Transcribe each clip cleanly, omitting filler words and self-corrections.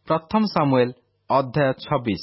ପ୍ରଥମ ସାମୁଏଲ ଅଧ୍ୟାୟ 26।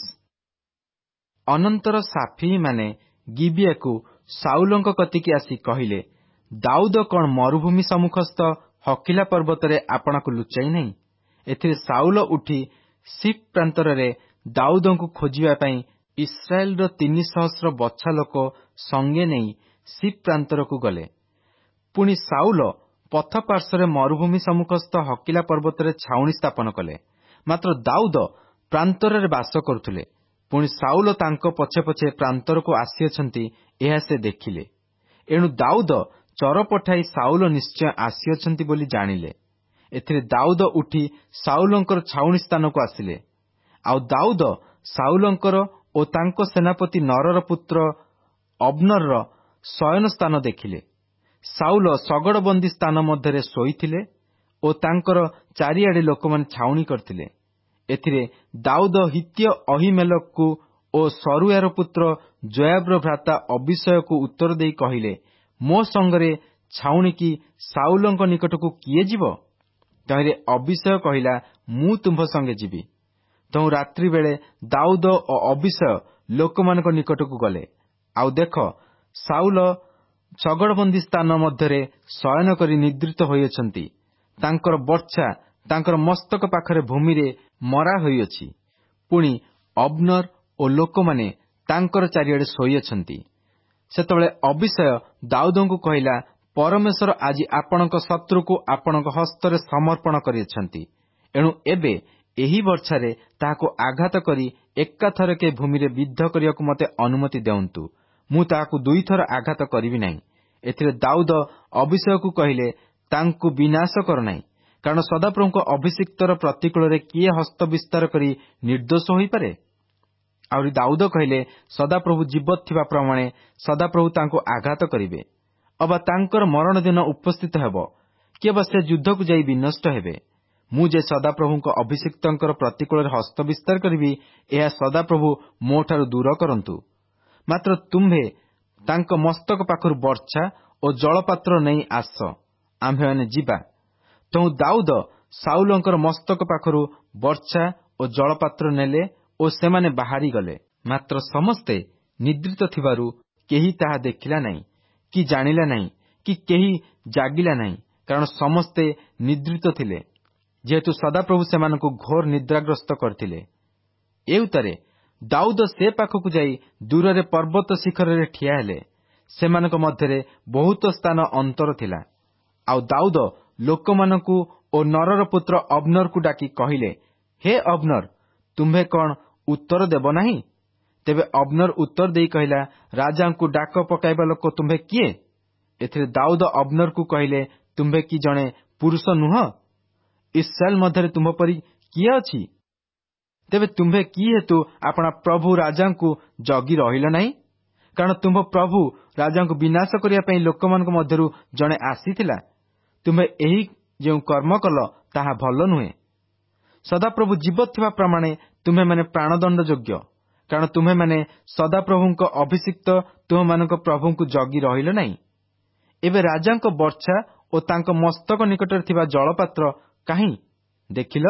ଅନନ୍ତର ସାଫିମାନେ ଗିବିଆକୁ ସାଉଲଙ୍କ କତିକି ଆସି କହିଲେ, ଦାଉଦ କଣ ମରୁଭୂମି ସମ୍ମୁଖସ୍ଥ ହକିଲା ପର୍ବତରେ ଆପଣାକୁ ଲୁଚାଇ ନାହିଁ? ଏଥିରେ ସାଉଲ ଉଠି ସିଫ୍ ପ୍ରାନ୍ତରରେ ଦାଉଦଙ୍କୁ ଖୋଜିବା ପାଇଁ ଇସ୍ରାଏଲର 300 ବଛା ଲୋକ ସଙ୍ଗେ ନେଇ ସିଫ୍ ପ୍ରାନ୍ତରକୁ ଗଲେ। ପୁଣି ସାଉଲ ପଥ ପାର୍ଶ୍ୱରେ ମରୁଭୂମି ସମ୍ମୁଖସ୍ଥ ହକିଲା ପର୍ବତରେ ଛାଉଣି ସ୍ଥାପନ କଲେ। ମାତ୍ର ଦାଉଦ ପ୍ରାନ୍ତରରେ ବାସ କରୁଥିଲେ। ପୁଣି ସାଉଲ ତାଙ୍କ ପଛେ ପଛେ ପ୍ରାନ୍ତରକୁ ଆସିଅଛନ୍ତି, ଏହା ସେ ଦେଖିଲେ। ଏଣୁ ଦାଉଦ ଚର ପଠାଇ ସାଉଲ ନିଶ୍ଚୟ ଆସିଅଛନ୍ତି ବୋଲି ଜାଣିଲେ। ଏଥିରେ ଦାଉଦ ଉଠି ସାଉଲଙ୍କର ଛାଉଣି ସ୍ଥାନକୁ ଆସିଲେ। ଆଉ ଦାଉଦ ସାଉଲଙ୍କର ଓ ତାଙ୍କ ସେନାପତି ନରର ପୁତ୍ର ଅବନରର ଶୟନ ସ୍ଥାନ ଦେଖିଲେ। ସାଉଲ ଶଗଡ଼ବନ୍ଦୀ ସ୍ଥାନ ମଧ୍ୟରେ ଶୋଇଥିଲେ ଓ ତାଙ୍କର ଚାରିଆଡ଼େ ଲୋକମାନେ ଛାଉଣି କରିଥିଲେ। ଏଥିରେ ଦାଉଦ ହିତ୍ୟ ଅହିମେଲକକୁ ଓ ସରୁୟାର ପୁତ୍ର ଯୋଆବର ଭ୍ରାତା ଅବିଷୟକୁ ଉତ୍ତର ଦେଇ କହିଲେ, ମୋ ସଙ୍ଗରେ ଛାଉଣିକି ସାଉଲଙ୍କ ନିକଟକୁ କିଏ ଯିବ? ତହିଁରେ ଅବିଷୟ କହିଲା, ମୁଁ ତୁମ୍ଭ ସଙ୍ଗେ ଯିବି। ତହୁଁ ରାତ୍ରି ବେଳେ ଦାଉଦ ଓ ଅବିଷୟ ଲୋକମାନଙ୍କ ନିକଟକୁ ଗଲେ। ଆଉ ଦେଖ, ସାଉଲ ଶଗଡ଼ବନ୍ଦୀ ସ୍ଥାନ ମଧ୍ୟରେ ଶୟନ କରି ନିଦ୍ରିତ ହୋଇଅଛନ୍ତି। ତାଙ୍କର ବର୍ଚ୍ଛା ତାଙ୍କର ମସ୍ତକ ପାଖରେ ଭୂମିରେ ମରା ହୋଇଅଛି। ପୁଣି ଅବନର ଓ ଲୋକମାନେ ତାଙ୍କର ଚାରିଆଡ଼େ ଶୋଇଅଛନ୍ତି। ସେତେବେଳେ ଅବିଷୟ ଦାଉଦଙ୍କୁ କହିଲା, ପରମେଶ୍ୱର ଆଜି ଆପଣଙ୍କ ଶତ୍ରୁକୁ ଆପଣଙ୍କ ହସ୍ତରେ ସମର୍ପଣ କରିଅଛନ୍ତି। ଏଣୁ ଏବେ ଏହି ବର୍ଚ୍ଛାରେ ତାହାକୁ ଆଘାତ କରି ଏକାଥରକେ ଭୂମିରେ ବିଦ୍ଧ କରିବାକୁ ମୋତେ ଅନୁମତି ଦେଉନ୍ତୁ। ମୁଁ ତାହାକୁ 2 ଥର ଆଘାତ କରିବି ନାହିଁ। ଏଥିରେ ଦାଉଦ ଅବିଷୟକୁ କହିଲେ, ତାଙ୍କୁ ବିନାଶ କର ନାହିଁ, କାରଣ ସଦାପ୍ରଭୁଙ୍କ ଅଭିଷିକ୍ତର ପ୍ରତିକୂଳରେ କିଏ ହସ୍ତ ବିସ୍ତାର କରି ନିର୍ଦ୍ଦୋଷ ହୋଇପାରେ? ଆହୁରି ଦାଉଦ କହିଲେ, ସଦାପ୍ରଭୁ ଜୀବତ ଥିବା ପ୍ରମାଣେ ସଦାପ୍ରଭୁ ତାଙ୍କୁ ଆଘାତ କରିବେ, ଅବା ତାଙ୍କର ମରଣ ଦିନ ଉପସ୍ଥିତ ହେବ, କି ଅବା ସେ ଯୁଦ୍ଧକୁ ଯାଇ ବିନଷ୍ଟ ହେବେ। ମୁଁ ଯେ ସଦାପ୍ରଭୁଙ୍କ ଅଭିଷିକ୍ତଙ୍କର ପ୍ରତିକୂଳରେ ହସ୍ତ ବିସ୍ତାର କରିବି, ଏହା ସଦାପ୍ରଭୁ ମୋଠାରୁ ଦୂର କରନ୍ତୁ। ମାତ୍ର ତୁମ୍ଭେ ତାଙ୍କ ମସ୍ତକ ପାଖରୁ ବର୍ଚ୍ଛା ଓ ଜଳପାତ୍ର ନେଇ ଆସ, ଆମ୍ଭେମାନେ ଯିବା। ତହୁଁ ଦାଉଦ ସାଉଲଙ୍କର ମସ୍ତକ ପାଖରୁ ବର୍ଚ୍ଛା ଓ ଜଳପାତ୍ର ନେଲେ ଓ ସେମାନେ ବାହାରିଗଲେ। ମାତ୍ର ସମସ୍ତେ ନିଦ୍ରିତ ଥିବାରୁ କେହି ତାହା ଦେଖିଲା ନାହିଁ, କି ଜାଣିଲା ନାହିଁ, କି କେହି ଜାଗିଲା ନାହିଁ, କାରଣ ସମସ୍ତେ ନିଦ୍ରିତ ଥିଲେ, ଯେହେତୁ ସଦାପ୍ରଭୁ ସେମାନଙ୍କୁ ଘୋର ନିଦ୍ରାଗ୍ରସ୍ତ କରିଥିଲେ। ଏଉତରେ ଦାଉଦ ସେ ପାଖକୁ ଯାଇ ଦୂରରେ ପର୍ବତ ଶିଖରରେ ଠିଆ ହେଲେ। ସେମାନଙ୍କ ମଧ୍ୟରେ ବହୁତ ସ୍ଥାନ ଅନ୍ତର ଥିଲା। ଆଉ ଦାଉଦ ଲୋକମାନଙ୍କୁ ଓ ନରର ପୁତ୍ର ଅବନରକୁ ଡାକି କହିଲେ, ହେ ଅବନର, ତୁମ୍ଭେ କଣ ଉତ୍ତର ଦେବ ନାହିଁ? ତେବେ ଅବନର ଉତ୍ତର ଦେଇ କହିଲା, ରାଜାଙ୍କୁ ଡାକ ପକାଇବା ଲୋକ ତୁମ୍ଭେ କିଏ? ଏଥିରେ ଦାଉଦ ଅବନରକୁ କହିଲେ, ତୁମ୍ଭେ କି ଜଣେ ପୁରୁଷ ନୁହଁ? ଇସ୍ରାଏଲ ମଧ୍ୟରେ ତୁମ୍ଭ ପରି କିଏ ଅଛି? ତେବେ ତୁମ୍ଭେ କି ହେତୁ ଆପଣା ପ୍ରଭୁ ରାଜାଙ୍କୁ ଜଗି ରହିଲ ନାହିଁ? କାରଣ ତୁମ୍ଭ ପ୍ରଭୁ ରାଜାଙ୍କୁ ବିନାଶ କରିବା ପାଇଁ ଲୋକମାନଙ୍କ ମଧ୍ୟରୁ ଜଣେ ଆସିଥିଲା। ତୁମ୍ଭେ ଏହି ଯେଉଁ କର୍ମ କଲ, ତାହା ଭଲ ନୁହେଁ। ସଦାପ୍ରଭୁ ଜୀବତ ଥିବା ପ୍ରମାଣେ ତୁମ୍ଭେମାନେ ପ୍ରାଣଦଣ୍ଡ ଯୋଗ୍ୟ, କାରଣ ତୁମ୍ଭେମାନେ ସଦାପ୍ରଭୁଙ୍କ ଅଭିଷିକ୍ତ ତୁମମାନଙ୍କ ପ୍ରଭୁଙ୍କୁ ଜଗି ରହିଲ ନାହିଁ। ଏବେ ରାଜାଙ୍କ ବର୍ଚ୍ଛା ଓ ତାଙ୍କ ମସ୍ତକ ନିକଟରେ ଥିବା ଜଳପାତ୍ର କାହିଁ ଦେଖିଲ?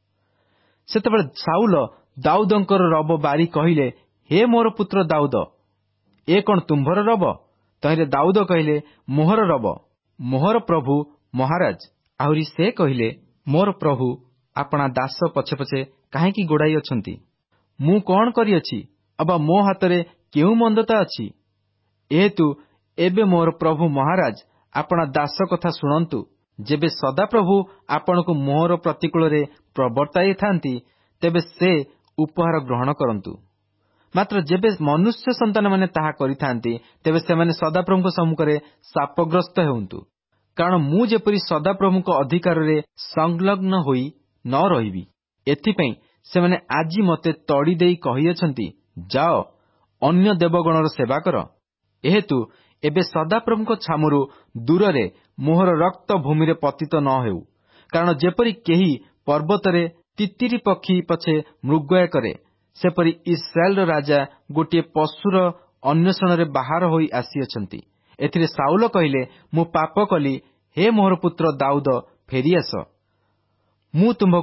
ସେତେବେଳେ ସାଉଲ ଦାଉଦଙ୍କର ରବ ବାରି କହିଲେ, ହେ ମୋର ପୁତ୍ର ଦାଉଦ, ଏ କଣ ତୁମ୍ଭର ରବ? ତହିଁରେ ଦାଉଦ କହିଲେ, ମୋହର ରବ, ମୋହର ପ୍ରଭୁ ମହାରାଜ। ଆହୁରି ସେ କହିଲେ, ମୋର ପ୍ରଭୁ ଆପଣା ଦାସ ପଛେ ପଛେ କାହିଁକି ଗୋଡ଼ାଇ ଅଛନ୍ତି? ମୁଁ କଣ କରିଅଛି, ଅବା ମୋ ହାତରେ କେଉଁ ମନ୍ଦତା ଅଛି? ଏହେତୁ ଏବେ ମୋର ପ୍ରଭୁ ମହାରାଜ ଆପଣା ଦାସ କଥା ଶୁଣନ୍ତୁ। ଯେବେ ସଦାପ୍ରଭୁ ଆପଣଙ୍କୁ ମୋହର ପ୍ରତିକୂଳରେ ପ୍ରବର୍ତ୍ତାଇଥାନ୍ତି, ତେବେ ସେ ଉପହାର ଗ୍ରହଣ କରନ୍ତୁ। ମାତ୍ର ଯେବେ ମନୁଷ୍ୟ ସନ୍ତାନମାନେ ତାହା କରିଥାନ୍ତି, ତେବେ ସେମାନେ ସଦାପ୍ରଭୁଙ୍କ ସମ୍ମୁଖରେ ଶାପଗ୍ରସ୍ତ ହେଉନ୍ତୁ। କାରଣ ମୁଁ ଯେପରି ସଦାପ୍ରଭୁଙ୍କ ଅଧିକାରରେ ସଂଲଗ୍ନ ହୋଇ ନ ରହିବି, ଏଥିପାଇଁ ସେମାନେ ଆଜି ମୋତେ ତଡ଼ି ଦେଇ କହିଅଛନ୍ତି, ଯାଅ, ଅନ୍ୟ ଦେବଗଣର ସେବା କର। ଏହେତୁ ଏବେ ସଦାପ୍ରଭୁଙ୍କ ଛାମୁରୁ ଦୂରରେ ମୋହର ରକ୍ତ ଭୂମିରେ ପତିତ ନ ହେଉ। କାରଣ ଯେପରି କେହି ପର୍ବତରେ ତିତିରି ପକ୍ଷୀ ପଛେ ମୃଗୟା କରେ, ସେପରି ଇସ୍ରାଏଲର ରାଜା ଗୋଟିଏ ପଶୁର ଅନ୍ୱେଷଣରେ ବାହାର ହୋଇ ଆସିଅଛନ୍ତି। ଏଥିରେ ସାଉଲ କହିଲେ, ମୁଁ ପାପ କଲି, ହେ ମୋହର ପୁତ୍ର ଦାଉଦ, ଫେରିଆସ। ମୁଁ ତୁମ୍ଭକୁ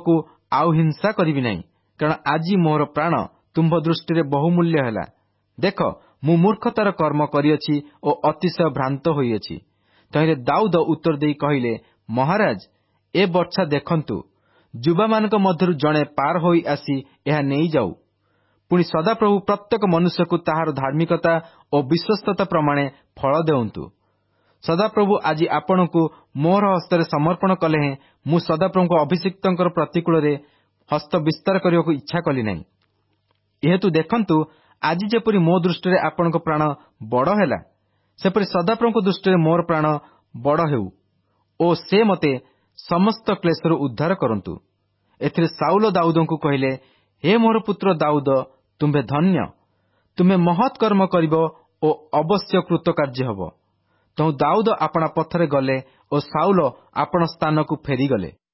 ଆଉ ହିଂସା କରିବି ନାହିଁ, କାରଣ ଆଜି ମୋର ପ୍ରାଣ ତୁମ୍ଭ ଦୃଷ୍ଟିରେ ବହୁମୂଲ୍ୟ ହେଲା। ଦେଖ, ମୁଁ ମୂର୍ଖତାର କର୍ମ କରିଅଛି ଓ ଅତିଶୟ ଭ୍ରାନ୍ତ ହୋଇଅଛି। ତହିଁରେ ଦାଉଦ ଉତ୍ତର ଦେଇ କହିଲେ, ମହାରାଜ, ଏ ବର୍ଚ୍ଛା ଦେଖନ୍ତୁ, ଯୁବାମାନଙ୍କ ମଧ୍ୟରୁ ଜଣେ ପାର ହୋଇ ଆସି ଏହା ନେଇଯାଉ। ପୁଣି ସଦାପ୍ରଭୁ ପ୍ରତ୍ୟେକ ମନୁଷ୍ୟକୁ ତାହାର ଧାର୍ମିକତା ଓ ବିଶ୍ୱସ୍ତତା ପ୍ରମାଣେ ଫଳ ଦେଉନ୍ତୁ। ସଦାପ୍ରଭୁ ଆଜି ଆପଣଙ୍କୁ ମୋହର ହସ୍ତରେ ସମର୍ପଣ କଲେ ହେଁ ମୁଁ ସଦାପ୍ରଭୁଙ୍କ ଅଭିଷିକ୍ତଙ୍କର ପ୍ରତିକୂଳରେ ହସ୍ତ ବିସ୍ତାର କରିବାକୁ ଇଚ୍ଛା କଲି ନାହିଁ। ଏହେତୁ ଦେଖନ୍ତୁ, ଆଜି ଯେପରି ମୋ ଦୃଷ୍ଟିରେ ଆପଣଙ୍କ ପ୍ରାଣ ବଡ଼ ହେଲା, ସେପରି ସଦାପ୍ରଭୁଙ୍କ ଦୃଷ୍ଟିରେ ମୋର ପ୍ରାଣ ବଡ଼ ହେଉ ଓ ସେ ମୋତେ ସମସ୍ତ କ୍ଲେଶରୁ ଉଦ୍ଧାର କରନ୍ତୁ। ଏଥିରେ ସାଉଲ ଦାଉଦଙ୍କୁ କହିଲେ, ହେ ମୋର ପୁତ୍ର ଦାଉଦ, ତୁମ୍ଭେ ଧନ୍ୟ, ତୁମେ ମହତ୍ କର୍ମ କରିବ ଓ ଅବଶ୍ୟ କୃତକାର୍ଯ୍ୟ ହେବ। ତେଣୁ ଦାଉଦ ଆପଣା ପଥରେ ଗଲେ ଓ ସାଉଲ ଆପଣା ସ୍ଥାନକୁ ଫେରିଗଲେ।